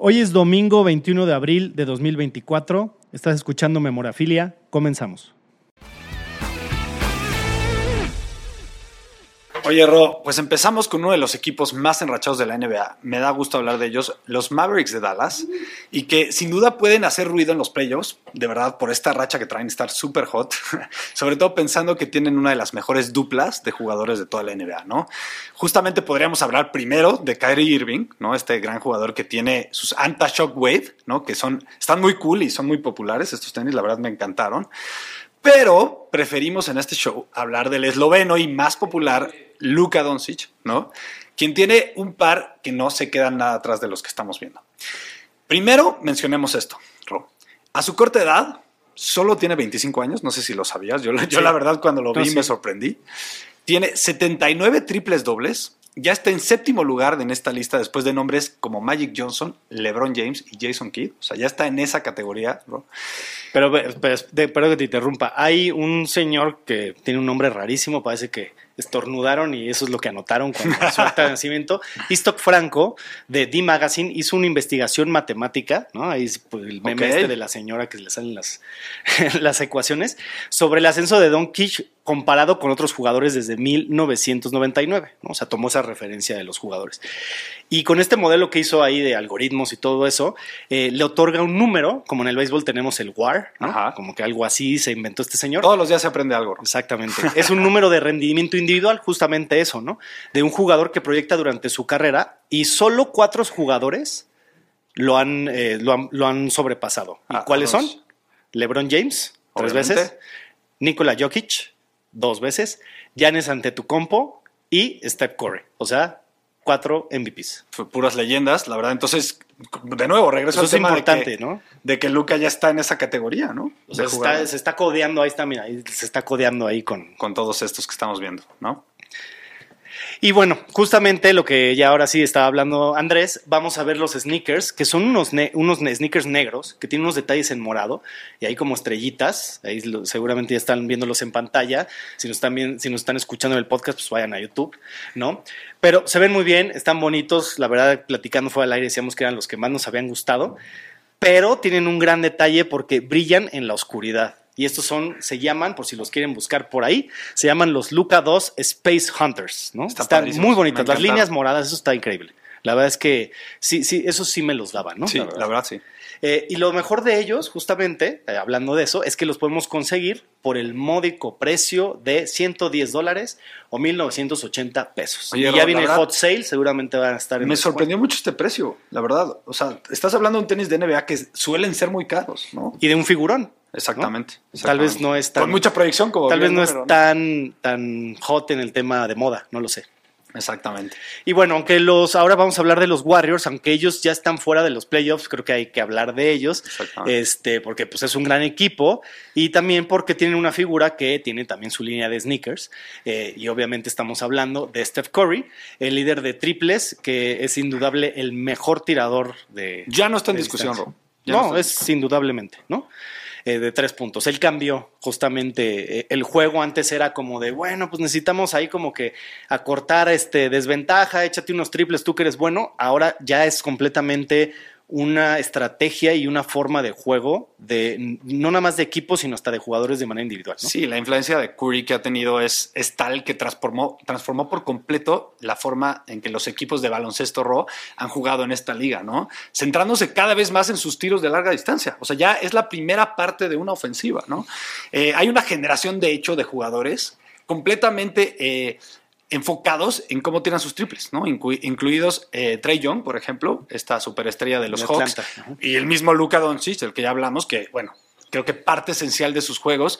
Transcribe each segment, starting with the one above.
Hoy es domingo 21 de abril de 2024. Estás escuchando Memorafilia. Comenzamos. Oye, Ro, pues empezamos con uno de los equipos más enrachados de la NBA. Me da gusto hablar de ellos, los Mavericks de Dallas, y que sin duda pueden hacer ruido en los playoffs, de verdad, por esta racha que traen, estar súper hot, sobre todo pensando que tienen una de las mejores duplas de jugadores de toda la NBA, ¿no? Justamente podríamos hablar primero de Kyrie Irving, ¿no? Este gran jugador que tiene sus Anti-Shockwave, ¿no? Que están muy cool y son muy populares estos tenis, la verdad me encantaron. Pero preferimos en este show hablar del esloveno y más popular Luka Doncic, ¿no? Quien tiene un par que no se quedan nada atrás de los que estamos viendo. Primero, mencionemos esto, Ro. A su corta edad, solo tiene 25 años, no sé si lo sabías, yo la verdad cuando lo vi me sorprendí. Tiene 79 triples dobles, ya está en séptimo lugar en esta lista después de nombres como Magic Johnson, LeBron James y Jason Kidd. O sea, ya está en esa categoría, Ro. Pero que te interrumpa. Hay un señor que tiene un nombre rarísimo, parece que estornudaron y eso es lo que anotaron con su acta de nacimiento. Istock Franco, de D Magazine, hizo una investigación matemática, ¿no? Ahí es el meme de la señora que le salen las ecuaciones, sobre el ascenso de Doncic comparado con otros jugadores desde 1999, ¿no? O sea, tomó esa referencia de los jugadores. Y con este modelo que hizo ahí de algoritmos y todo eso, le otorga un número, como en el béisbol tenemos el WAR, ¿no? Ajá. Como que algo así se inventó este señor. Todos los días se aprende algo, Ro. Exactamente. Es un número de rendimiento individual, justamente eso, ¿no? De un jugador que proyecta durante su carrera y solo 4 jugadores lo han sobrepasado. ¿Y cuáles son? LeBron James, 3 veces. Nikola Jokic, 2 veces. Giannis Antetokounmpo y Steph Curry. O sea, 4 MVPs. Puras leyendas, la verdad. Entonces, de nuevo, regreso al tema importante, ¿no? De que Luka ya está en esa categoría, ¿no? O sea, se está codeando, ahí está, mira, se está codeando ahí con todos estos que estamos viendo, ¿no? Y bueno, justamente lo que ya ahora sí estaba hablando Andrés, vamos a ver los sneakers, que son unos sneakers negros, que tienen unos detalles en morado, y ahí como estrellitas, ahí seguramente ya están viéndolos en pantalla, si nos están escuchando en el podcast, pues vayan a YouTube, ¿no? Pero se ven muy bien, están bonitos, la verdad, platicando fuera del aire decíamos que eran los que más nos habían gustado, pero tienen un gran detalle porque brillan en la oscuridad. Y estos se llaman, por si los quieren buscar por ahí, se llaman los Luka 2 Space Hunters, ¿no? Están muy bonitas, las líneas moradas, eso está increíble. La verdad es que sí, eso sí me los daban, ¿no? Sí, la verdad sí. Y lo mejor de ellos, justamente, hablando de eso, es que los podemos conseguir por el módico precio de $110 o 1,980 pesos. Oye, y ya viene el hot sale, seguramente van a estar en Me descuento. sorprendió mucho este precio, la verdad. O sea, estás hablando de un tenis de NBA que suelen ser muy caros, ¿no? Y de un figurón. Exactamente, ¿no? Tal vez no es tan... Con mucha proyección, como tal vez no número, es tan hot en el tema de moda, no lo sé. Exactamente. Y bueno, ahora vamos a hablar de los Warriors, aunque ellos ya están fuera de los playoffs, creo que hay que hablar de ellos, porque pues es un gran equipo y también porque tienen una figura que tiene también su línea de sneakers y obviamente estamos hablando de Steph Curry, el líder de triples, que es indudable el mejor tirador de... Ya no está en discusión, Rob. No, es indudablemente, ¿no? De 3 puntos. Él cambió justamente el juego. Antes era como de, bueno, pues necesitamos ahí como que acortar desventaja, échate unos triples, tú que eres bueno. Ahora ya es completamente una estrategia y una forma de juego no nada más de equipo, sino hasta de jugadores de manera individual, ¿no? Sí, la influencia de Curry que ha tenido es tal que transformó por completo la forma en que los equipos de baloncesto han jugado en esta liga, ¿no? Centrándose cada vez más en sus tiros de larga distancia. O sea, ya es la primera parte de una ofensiva, ¿no? Hay una generación, de hecho, de jugadores completamente... enfocados en cómo tiran sus triples, ¿no? Incluidos Trae Young, por ejemplo, esta superestrella de los Hawks, y el mismo Luka Doncic, del que ya hablamos, que, bueno, creo que parte esencial de sus juegos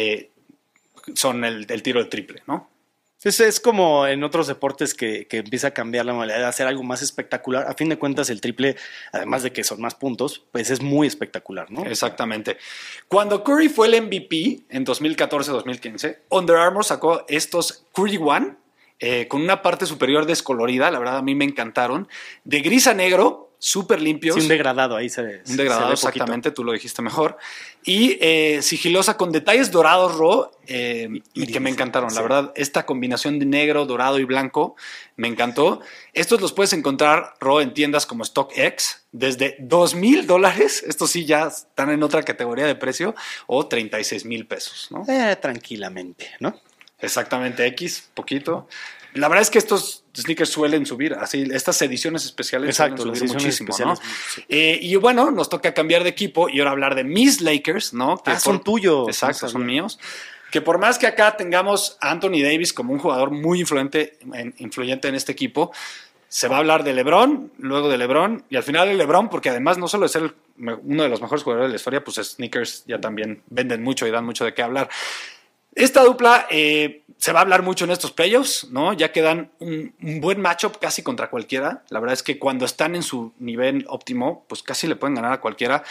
son el tiro de triple, ¿no? Es como en otros deportes que empieza a cambiar la modalidad de hacer algo más espectacular. A fin de cuentas, el triple, además de que son más puntos, pues es muy espectacular, ¿no? Exactamente. Cuando Curry fue el MVP en 2014-2015, Under Armour sacó estos Curry One con una parte superior descolorida, la verdad a mí me encantaron, de gris a negro, súper limpios. Sí, un degradado ahí Un degradado, exactamente, tú lo dijiste mejor. Y sigilosa con detalles dorados, Ro, y que me encantaron. Sí. La verdad, esta combinación de negro, dorado y blanco me encantó. Estos los puedes encontrar, Ro, en tiendas como StockX, desde $2,000. Estos sí ya están en otra categoría de precio, o $36,000, ¿no? Tranquilamente, ¿no? Exactamente, X, poquito. La verdad es que estos sneakers suelen subir, así, estas ediciones especiales suelen subir muchísimo, ¿no? Sí. Y bueno, nos toca cambiar de equipo y ahora hablar de mis Lakers, ¿no? Que son tuyos. Exacto, son míos. Que por más que acá tengamos a Anthony Davis como un jugador muy influyente en este equipo, se va a hablar de LeBron, luego de LeBron, y al final de LeBron, porque además no solo es ser uno de los mejores jugadores de la historia, pues sneakers ya también venden mucho y dan mucho de qué hablar. Esta dupla se va a hablar mucho en estos playoffs, ¿no? Ya que dan un buen matchup casi contra cualquiera. La verdad es que cuando están en su nivel óptimo, pues casi le pueden ganar a cualquiera.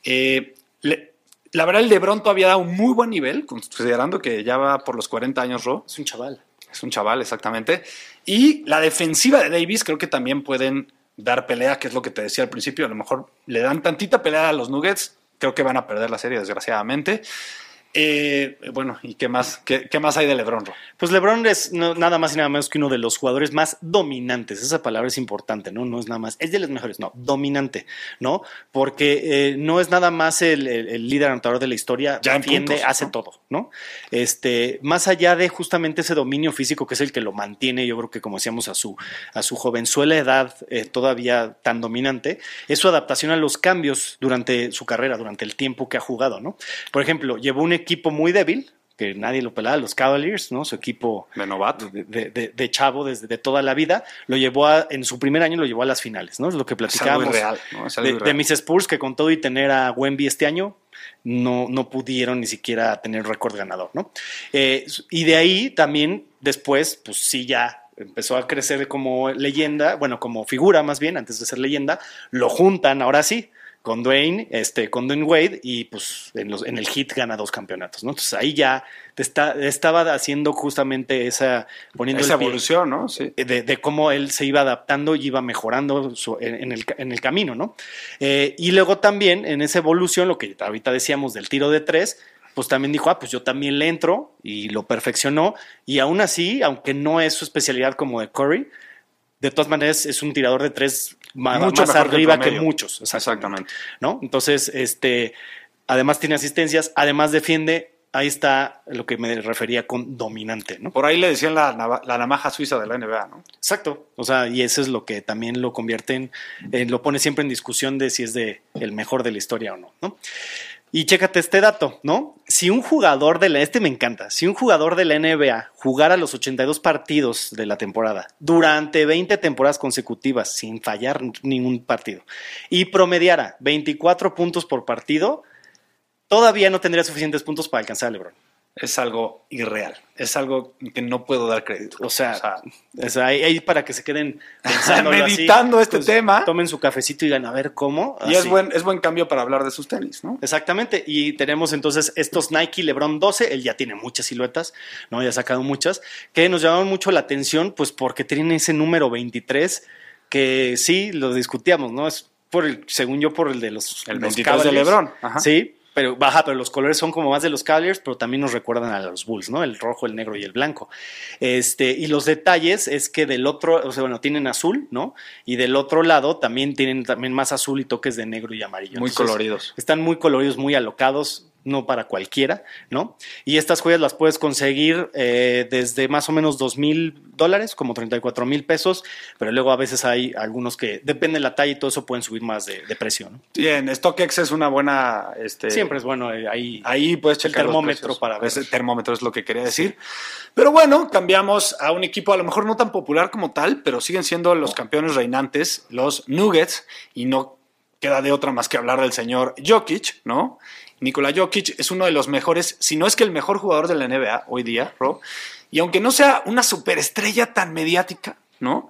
La verdad, el LeBron todavía da un muy buen nivel, considerando que ya va por los 40 años, Ro. Es un chaval. Es un chaval, exactamente. Y la defensiva de Davis creo que también pueden dar pelea, que es lo que te decía al principio. A lo mejor le dan tantita pelea a los Nuggets. Creo que van a perder la serie, desgraciadamente. Bueno, ¿y qué más hay de LeBron, Ro? Pues LeBron es nada más y nada menos que uno de los jugadores más dominantes. Esa palabra es importante, ¿no? No es nada más, es de los mejores, no, dominante, ¿no? Porque no es nada más el líder anotador de la historia, ya defiende, puntos, hace ¿no? todo, ¿no? Más allá de justamente ese dominio físico que es el que lo mantiene, yo creo que como decíamos a su jovenzuela edad todavía tan dominante, es su adaptación a los cambios durante su carrera, durante el tiempo que ha jugado, ¿no? Por ejemplo, llevó un equipo muy débil, que nadie lo pelaba, los Cavaliers, ¿no? Su equipo de novato, de chavo desde toda la vida, lo llevó en su primer año lo llevó a las finales, ¿no? Es lo que platicábamos. Es algo irreal, ¿no? Es algo irreal. De mis Spurs, que con todo y tener a Wemby este año, no pudieron ni siquiera tener récord ganador, ¿no? Y de ahí también después, pues sí ya empezó a crecer como leyenda, bueno, como figura más bien, antes de ser leyenda, lo juntan ahora sí con Dwayne Wade, y pues en el Heat gana 2 campeonatos, ¿no? Entonces ahí ya estaba haciendo justamente poniendo esa evolución, ¿no? Sí. De cómo él se iba adaptando y iba mejorando en el camino, ¿no? Y luego también en esa evolución, lo que ahorita decíamos del tiro de 3, pues también dijo, pues yo también le entro, y lo perfeccionó, y aún así, aunque no es su especialidad como de Curry, de todas maneras es un tirador de 3 mucho más arriba que muchos. Exactamente. ¿No? Entonces, además tiene asistencias, además defiende. Ahí está lo que me refería con dominante, ¿no? Por ahí le decían la navaja suiza de la NBA, ¿no? Exacto. O sea, y eso es lo que también lo convierte lo pone siempre en discusión de si es el mejor de la historia o no, ¿no? Y chécate este dato, ¿no? Si un jugador me encanta, si un jugador de la NBA jugara los 82 partidos de la temporada durante 20 temporadas consecutivas sin fallar ningún partido y promediara 24 puntos por partido, todavía no tendría suficientes puntos para alcanzar a LeBron. Es algo irreal, es algo que no puedo dar crédito. O sea ahí para que se queden pensando meditando así, pues, tema. Tomen su cafecito y digan, a ver cómo. Y es buen cambio para hablar de sus tenis, ¿no? Exactamente, y tenemos entonces estos Nike LeBron 12, él ya tiene muchas siluetas, ¿no? Ya ha sacado muchas, que nos llamaron mucho la atención, pues porque tienen ese número 23, que sí, lo discutíamos, ¿no? Es según yo, por el de los 23 Cavaliers, de LeBron. Ajá. Sí. Pero los colores son como más de los Cavaliers, pero también nos recuerdan a los Bulls, ¿no? El rojo, el negro y el blanco. Y los detalles es que del otro, o sea, bueno, tienen azul, ¿no? Y del otro lado tienen más azul y toques de negro y amarillo. Muy Entonces, coloridos. Están muy coloridos, muy alocados, no para cualquiera, ¿no? Y estas joyas las puedes conseguir desde más o menos $2,000, como 34,000 pesos, pero luego a veces hay algunos que, depende de la talla y todo eso, pueden subir más de precio, ¿no? Bien, StockX es una buena... Siempre es bueno, ahí puedes checar el termómetro para ver. Ese termómetro es lo que quería decir. Pero bueno, cambiamos a un equipo a lo mejor no tan popular como tal, pero siguen siendo los campeones reinantes, los Nuggets, y no queda de otra más que hablar del señor Jokic, ¿no? Nikola Jokic es uno de los mejores, si no es que el mejor jugador de la NBA hoy día, Rob. Y aunque no sea una superestrella tan mediática, ¿no?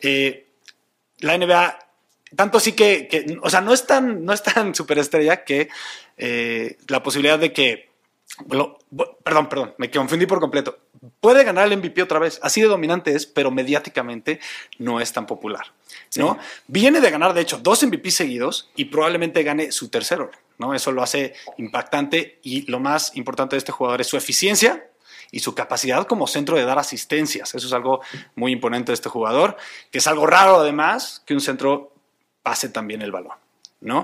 La NBA, tanto así que o sea, no es tan superestrella que la posibilidad de que Perdón, me confundí por completo. Puede ganar el MVP otra vez, así de dominante es, pero mediáticamente no es tan popular, ¿no? Sí. Viene de ganar, de hecho, 2 MVP seguidos y probablemente gane su tercero, ¿no? Eso lo hace impactante y lo más importante de este jugador es su eficiencia y su capacidad como centro de dar asistencias. Eso es algo muy imponente de este jugador, que es algo raro además que un centro pase también el balón, ¿no?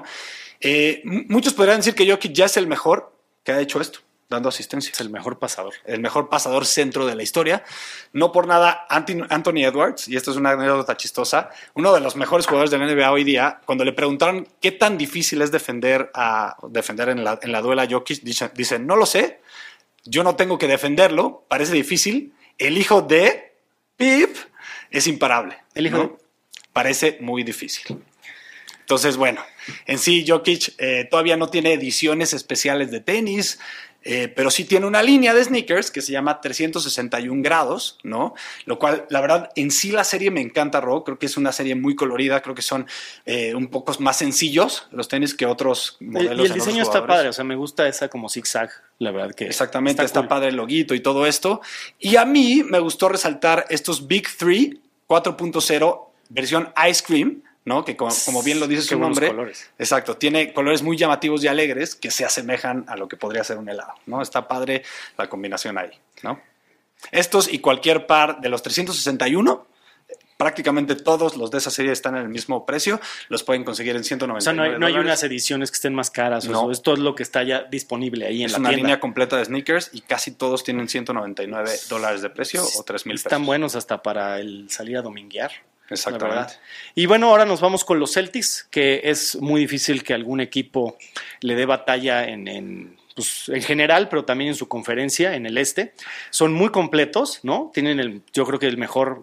Muchos podrían decir que Jokic ya es el mejor que ha hecho esto, dando asistencia. Es el mejor pasador. El mejor pasador centro de la historia. No por nada, Anthony Edwards, y esto es una anécdota chistosa, uno de los mejores jugadores de la NBA hoy día, cuando le preguntaron qué tan difícil es defender en la duela a Jokic, dice, no lo sé, yo no tengo que defenderlo, parece difícil. El hijo de Pip es imparable. El hijo, ¿no? Parece muy difícil. Entonces, bueno, en sí Jokic todavía no tiene ediciones especiales de tenis, pero sí tiene una línea de sneakers que se llama 361 grados, ¿no? Lo cual, la verdad, en sí la serie me encanta, Ro. Creo que es una serie muy colorida, creo que son un poco más sencillos los tenis que otros modelos. Y el diseño está padre, o sea, me gusta esa como zigzag, la verdad que exactamente, está cool. Padre el loguito y todo esto. Y a mí me gustó resaltar estos Big 3 4.0 versión Ice Cream, ¿no? Que como bien lo dice su nombre, colores. Exacto, tiene colores muy llamativos y alegres que se asemejan a lo que podría ser un helado, ¿no? Está padre la combinación ahí, ¿no? Estos y cualquier par de los 361, prácticamente todos los de esa serie están en el mismo precio, los pueden conseguir en 199 O sea, no hay unas ediciones que estén más caras, no. Esto es lo que está ya disponible ahí en la tienda. Es una línea completa de sneakers y casi todos tienen $199 de precio o $3,000. Están buenos hasta para el salir a dominguear. Exactamente. Y bueno, ahora nos vamos con los Celtics, que es muy difícil que algún equipo le dé batalla en general, pero también en su conferencia, en el este. Son muy completos, ¿no? Tienen yo creo que el mejor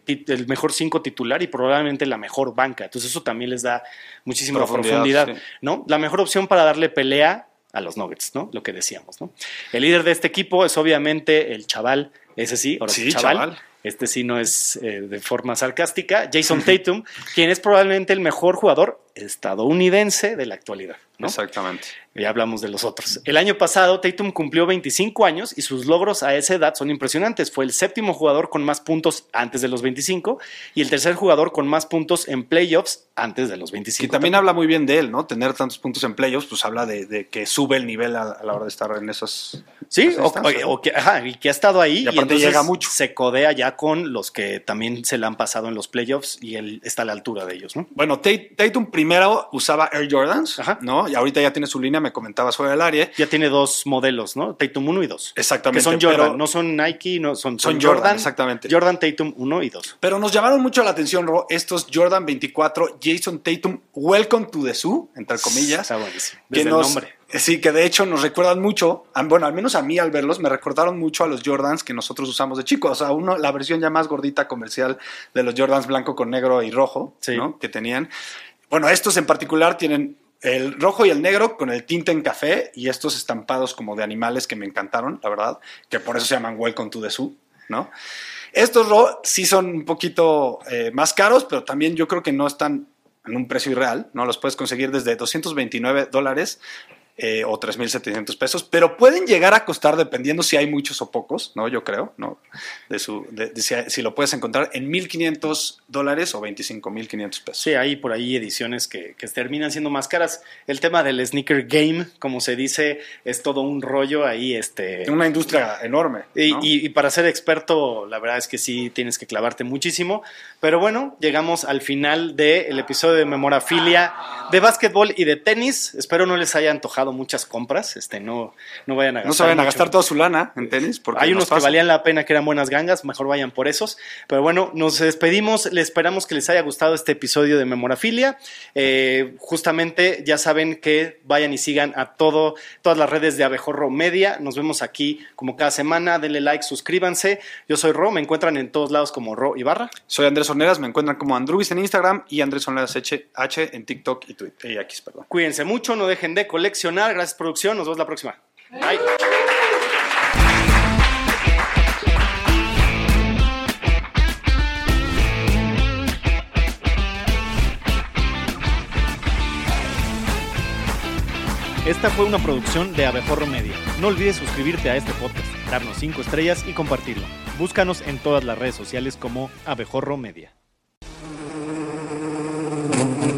5 titular y probablemente la mejor banca. Entonces eso también les da muchísima profundidad, sí. ¿No? La mejor opción para darle pelea a los Nuggets, ¿no? Lo que decíamos, ¿no? El líder de este equipo es obviamente el chaval, ese sí, ahora sí, chaval. Este sí no es de forma sarcástica, Jason Tatum, quien es probablemente el mejor jugador estadounidense de la actualidad, ¿no? Exactamente. Ya hablamos de los otros. El año pasado, Tatum cumplió 25 años y sus logros a esa edad son impresionantes. Fue el 7º jugador con más puntos antes de los 25 y el 3er jugador con más puntos en playoffs antes de los 25. Y también habla muy bien de él, ¿no? Tener tantos puntos en playoffs, pues habla de que sube el nivel a la hora de estar en esos. Sí, y que ha estado ahí y aparte llega mucho. Se codea ya con los que también se le han pasado en los playoffs y él está a la altura de ellos, ¿no? Bueno, Tatum primero usaba Air Jordans, ¿no? Y ahorita ya tiene su línea, me comentaba sobre el área. Ya tiene 2 modelos, ¿no? Tatum 1 y 2. Exactamente. Que son Jordan, no son Nike, no son Jordan. Exactamente. Jordan Tatum 1 y 2. Pero nos llamaron mucho la atención, Ro, estos Jordan 24, Jason Tatum, Welcome to the Zoo, entre comillas. Está buenísimo. Desde el nombre. Sí, que de hecho nos recuerdan mucho, bueno, al menos a mí al verlos, me recordaron mucho a los Jordans que nosotros usamos de chicos. O sea, la versión ya más gordita comercial de los Jordans blanco con negro y rojo, sí, ¿no? Que tenían. Bueno, estos en particular tienen el rojo y el negro con el tinte en café y estos estampados como de animales que me encantaron, la verdad, que por eso se llaman Welcome to the Zoo, ¿no? Estos sí son un poquito más caros, pero también yo creo que no están en un precio irreal, ¿no? Los puedes conseguir desde $229 o $3,700, pero pueden llegar a costar, dependiendo si hay muchos o pocos, ¿no? Yo creo, ¿no? Si lo puedes encontrar en $1,500 o $25,500. Sí, hay por ahí ediciones que terminan siendo más caras. El tema del sneaker game, como se dice, es todo un rollo ahí. Una industria enorme, ¿no? Y para ser experto, la verdad es que sí tienes que clavarte muchísimo. Pero bueno, llegamos al final del episodio de Memorafilia de básquetbol y de tenis. Espero no les haya antojado muchas compras, no vayan a gastar. No se vayan a gastar toda su lana en tenis. Porque hay unos que valían la pena, que eran buenas gangas, mejor vayan por esos. Pero bueno, nos despedimos, les esperamos que les haya gustado este episodio de Memorafilia. Justamente ya saben que vayan y sigan a todas las redes de Abejorro Media. Nos vemos aquí como cada semana, denle like, suscríbanse. Yo soy Ro, me encuentran en todos lados como Ro Ibarra. Soy Andrés Horneras, me encuentran como Andrubis en Instagram y Andrés Horneras H en TikTok y Twitter, y X, perdón. Cuídense mucho, no dejen de coleccionar. Gracias, producción. Nos vemos la próxima. Bye. Esta fue una producción de Abejorro Media. No olvides suscribirte a este podcast, darnos 5 estrellas y compartirlo. Búscanos en todas las redes sociales como Abejorro Media.